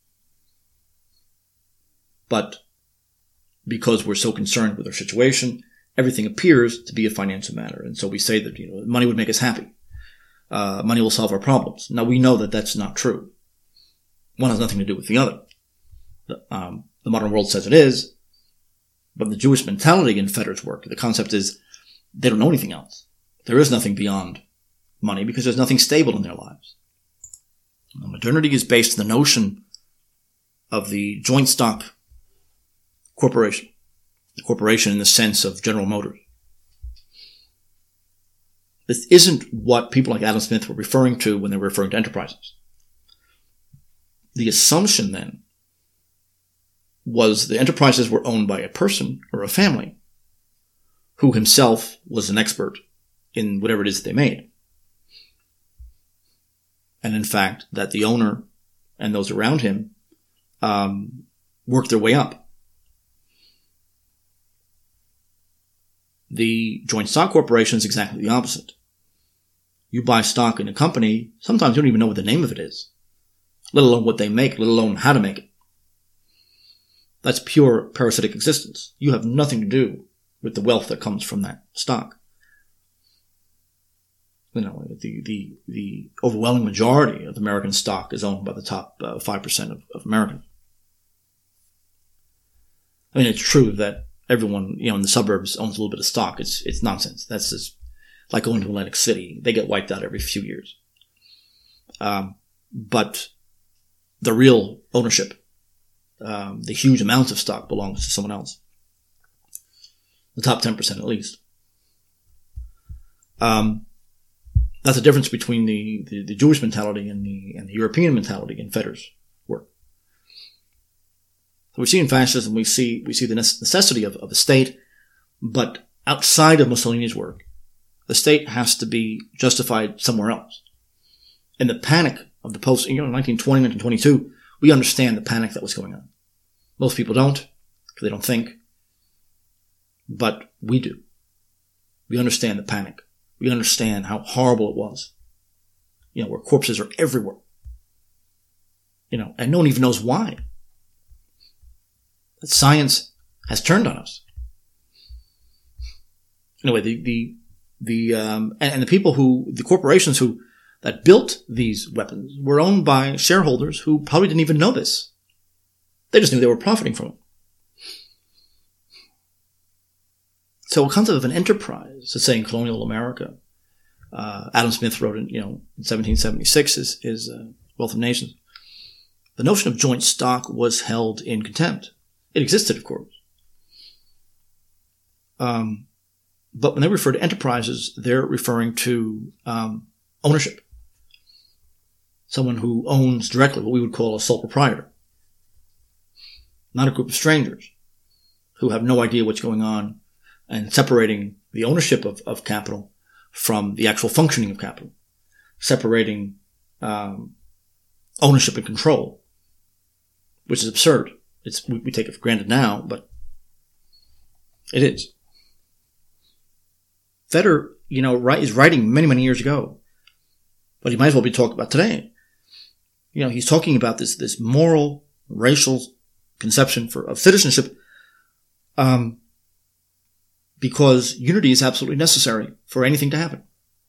but because we're so concerned with our situation, everything appears to be a financial matter. And so we say that, money would make us happy. Money will solve our problems. Now, we know that that's not true. One has nothing to do with the other. The modern world says it is, but the Jewish mentality in Feder's work, the concept is they don't know anything else. There is nothing beyond money because there's nothing stable in their lives. Modernity is based on the notion of the joint stock corporation. The corporation in the sense of General Motors. This isn't what people like Adam Smith were referring to when they were referring to enterprises. The assumption then was the enterprises were owned by a person or a family who himself was an expert in whatever it is they made. And in fact, that the owner and those around him worked their way up. The joint stock corporation is exactly the opposite. You buy stock in a company, sometimes you don't even know what the name of it is, let alone what they make, let alone how to make it. That's pure parasitic existence. You have nothing to do with the wealth that comes from that stock. The overwhelming majority of American stock is owned by the top 5% of Americans. I mean, it's true that everyone, in the suburbs owns a little bit of stock. It's nonsense. That's just like going to Atlantic City. They get wiped out every few years. But the real ownership, the huge amounts of stock belongs to someone else. The top 10% at least. That's the difference between the Jewish mentality and the European mentality in Fetter's work. So we see in fascism, we see the necessity of a state, but outside of Mussolini's work, the state has to be justified somewhere else. In the panic of the 1920, 1922, we understand the panic that was going on. Most people don't, because they don't think. But we do. We understand the panic. We understand how horrible it was. Where corpses are everywhere. And no one even knows why. That science has turned on us. Anyway, the people the corporations that built these weapons were owned by shareholders who probably didn't even know this. They just knew they were profiting from it. So a concept of an enterprise, let's say in colonial America, Adam Smith wrote in 1776 is Wealth of Nations. The notion of joint stock was held in contempt. It existed, of course. But when they refer to enterprises, they're referring to ownership. Someone who owns directly, what we would call a sole proprietor. Not a group of strangers who have no idea what's going on, and separating the ownership of capital from the actual functioning of capital. Separating ownership and control, which is absurd. We take it for granted now, but it is. Fetter, is writing many, many years ago, but he might as well be talking about today. He's talking about this moral, racial conception of citizenship, because unity is absolutely necessary for anything to happen.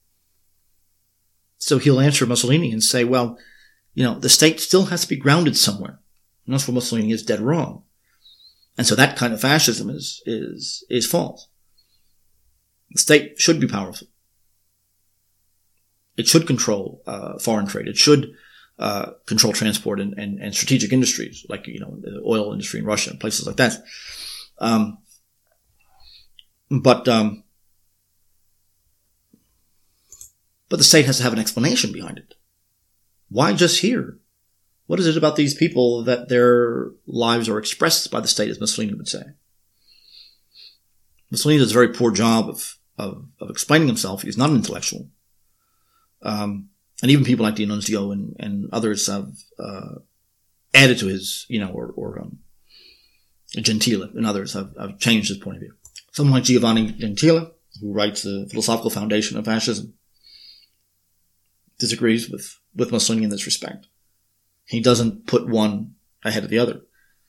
So he'll answer Mussolini and say, well, the state still has to be grounded somewhere. And that's where Mussolini is dead wrong. And so that kind of fascism is false. The state should be powerful. It should control foreign trade. It should control transport and strategic industries, like the oil industry in Russia and places like that. But the state has to have an explanation behind it. Why just here? What is it about these people that their lives are expressed by the state, as Mussolini would say? Mussolini does a very poor job of explaining himself. He's not an intellectual. And even people like D'Annunzio and others have added to his, Gentile and others have changed his point of view. Someone like Giovanni Gentile, who writes The Philosophical Foundation of Fascism, disagrees with Mussolini in this respect. He doesn't put one ahead of the other.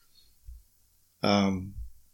I'm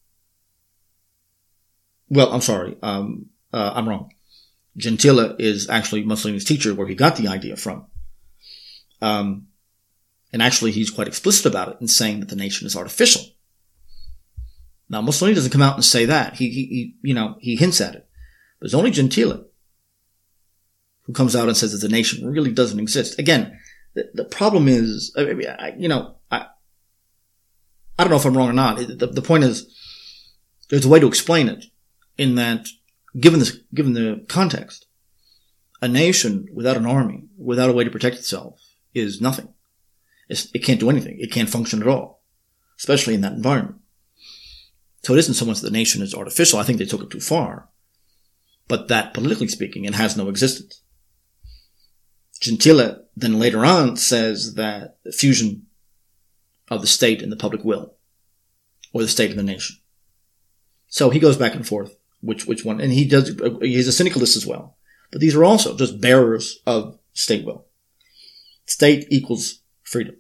sorry. I'm wrong. Gentile is actually Mussolini's teacher, where he got the idea from. And actually, he's quite explicit about it in saying that the nation is artificial. Now, Mussolini doesn't come out and say that. He hints at it. But it's only Gentile who comes out and says that the nation really doesn't exist. Again, the problem is, I don't know if I'm wrong or not. The point is, there's a way to explain it, in that, given the context, a nation without an army, without a way to protect itself, is nothing. It can't do anything. It can't function at all, especially in that environment. So it isn't so much that the nation is artificial. I think they took it too far. But that, politically speaking, it has no existence. Gentile then later on says that the fusion of the state and the public will, or the state and the nation. So he goes back and forth, which one, and he's a syndicalist as well. But these are also just bearers of state will. State equals freedom.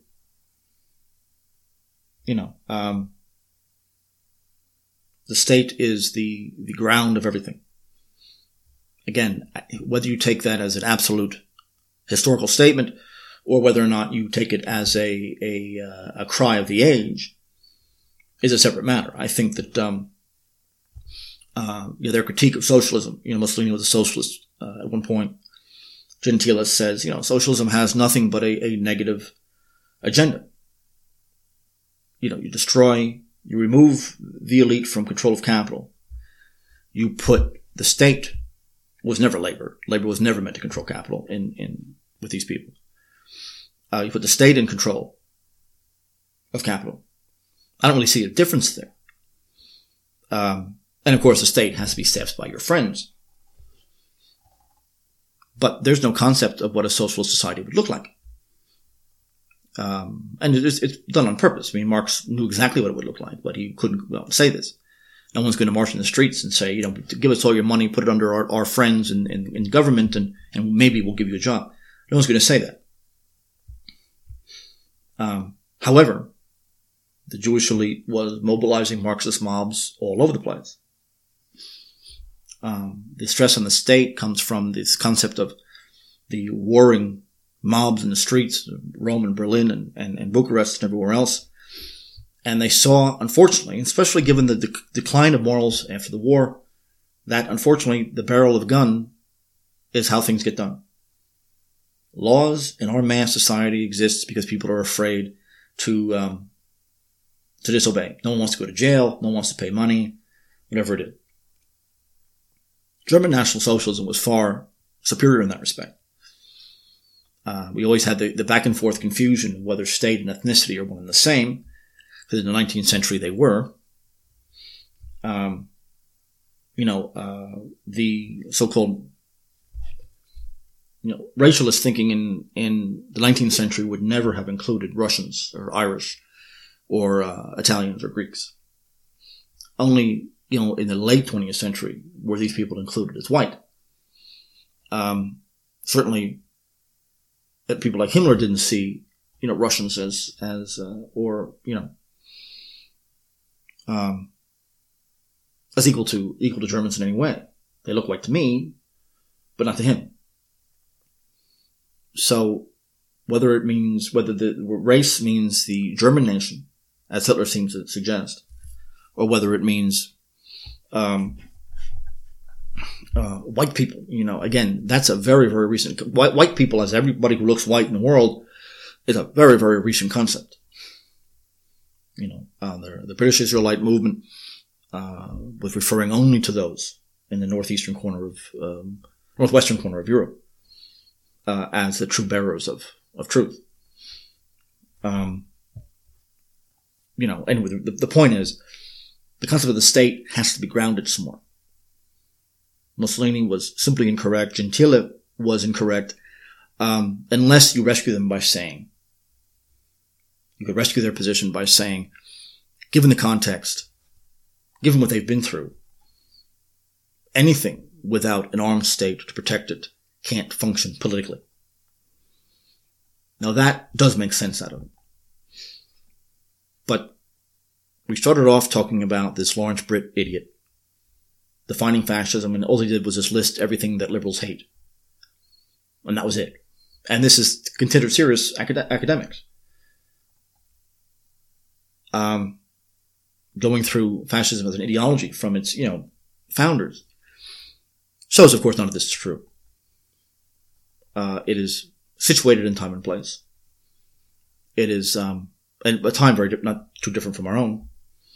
The state is the ground of everything. Again, whether you take that as an absolute historical statement, or whether or not you take it as a cry of the age, is a separate matter. I think that their critique of socialism, Mussolini was a socialist At one point, Gentilis says, socialism has nothing but a negative agenda. You destroy, you remove the elite from control of capital. You put the state was never labor. Labor was never meant to control capital with these people. You put the state in control of capital. I don't really see a difference there. And of course, the state has to be staffed by your friends. But there's no concept of what a socialist society would look like. And it's done on purpose. I mean, Marx knew exactly what it would look like, but he couldn't go out and say this. No one's going to march in the streets and say, give us all your money, put it under our friends in government, and maybe we'll give you a job. No one's going to say that. However, the Jewish elite was mobilizing Marxist mobs all over the place. The stress on the state comes from this concept of the warring mobs in the streets, Rome and Berlin and Bucharest and everywhere else. And they saw, unfortunately, especially given the decline of morals after the war, that unfortunately the barrel of a gun is how things get done. Laws in our mass society exist because people are afraid to disobey. No one wants to go to jail. No one wants to pay money, whatever it is. German National Socialism was far superior in that respect. We always had the back and forth confusion of whether state and ethnicity are one and the same, because in the 19th century they were. The so-called racialist thinking in the 19th century would never have included Russians or Irish or Italians or Greeks. Only, in the late 20th century were these people included as white. Certainly, people like Himmler didn't see, Russians as equal to Germans in any way. They look white to me, but not to him. So, whether the race means the German nation, as Hitler seems to suggest, or whether it means white people, again, that's a very, very recent, white people, as everybody who looks white in the world, is a very, very recent concept. The British Israelite movement was referring only to those in the northwestern corner of Europe as the true bearers of truth. Anyway, the point is, the concept of the state has to be grounded somewhere. Mussolini was simply incorrect. Gentile was incorrect, unless you rescue them by saying, you could rescue their position by saying, given the context, given what they've been through, anything without an armed state to protect it can't function politically. Now that does make sense out of it. But we started off talking about this Lawrence Britt idiot defining fascism, and all he did was just list everything that liberals hate. And that was it. And this is considered serious academics. Going through fascism as an ideology from its, founders shows, of course, none of this is true. It is situated in time and place. It is, and a time not too different from our own.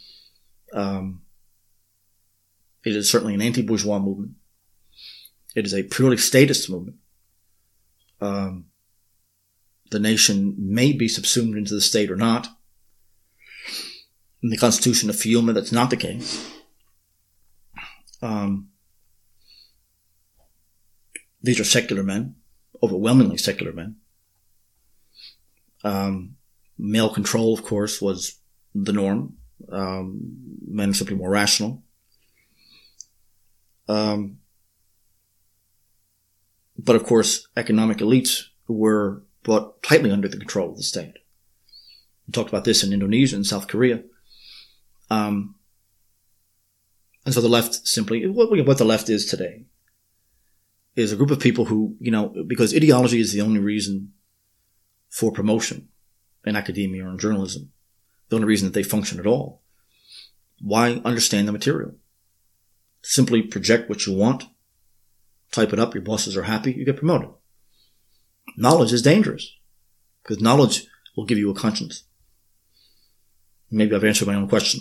It is certainly an anti-bourgeois movement. It is a purely statist movement. The nation may be subsumed into the state or not. In the Constitution of Fiume, that's not the case. These are secular men, overwhelmingly secular men. Male control, of course, was the norm. Men are simply more rational. But of course, economic elites were brought tightly under the control of the state. We talked about this in Indonesia and South Korea. And so the left simply, what the left is today, is a group of people who, because ideology is the only reason for promotion in academia or in journalism, the only reason that they function at all. Why understand the material? Simply project what you want type it up, your bosses are happy, you get promoted. Knowledge is dangerous because knowledge will give you a conscience. Maybe I've answered my own question.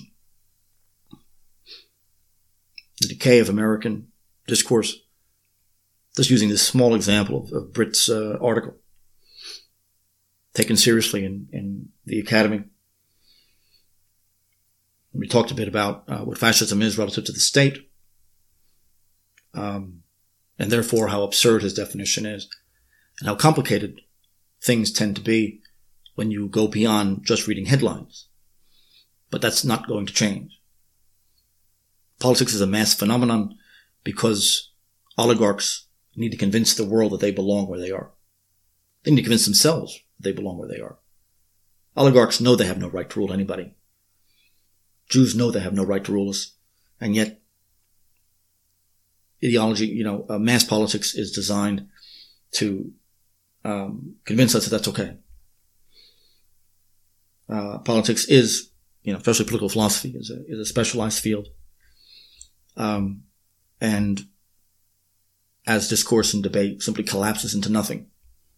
The decay of American discourse, just using this small example of Britt's article, taken seriously in the academy. We talked a bit about what fascism is relative to the state, and therefore how absurd his definition is, and how complicated things tend to be when you go beyond just reading headlines. But that's not going to change. Politics is a mass phenomenon because oligarchs need to convince the world that they belong where they are. They need to convince themselves that they belong where they are. Oligarchs know they have no right to rule anybody. Jews know they have no right to rule us. And yet, ideology, mass politics is designed to convince us that that's okay. Politics is, especially political philosophy, is a specialized field. And as discourse and debate simply collapses into nothing,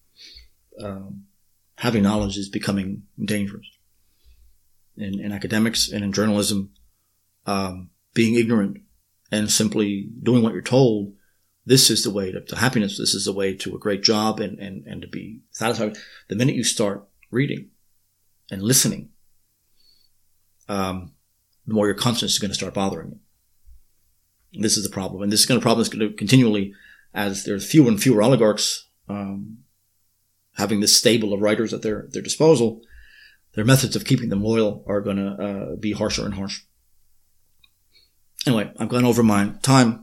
having knowledge is becoming dangerous. In academics and in journalism, being ignorant and simply doing what you're told, this is the way to happiness, this is the way to a great job and to be satisfied. The minute you start reading and listening, the more your conscience is going to start bothering you. This is the problem. And this is going to problem that's going to continually, as there's fewer and fewer oligarchs having this stable of writers at their disposal, their methods of keeping them loyal are going to be harsher and harsher. Anyway, I've gone over my time.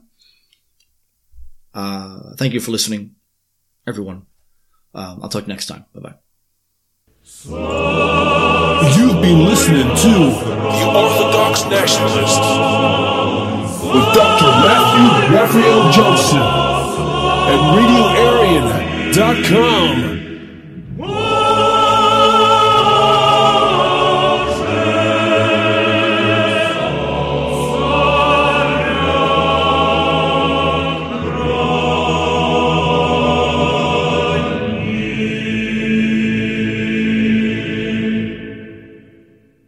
Thank you for listening, everyone. I'll talk to you next time. Bye-bye. You've been listening to The Orthodox Nationalist with Dr. Matthew Raphael Johnson at RadioArian.com.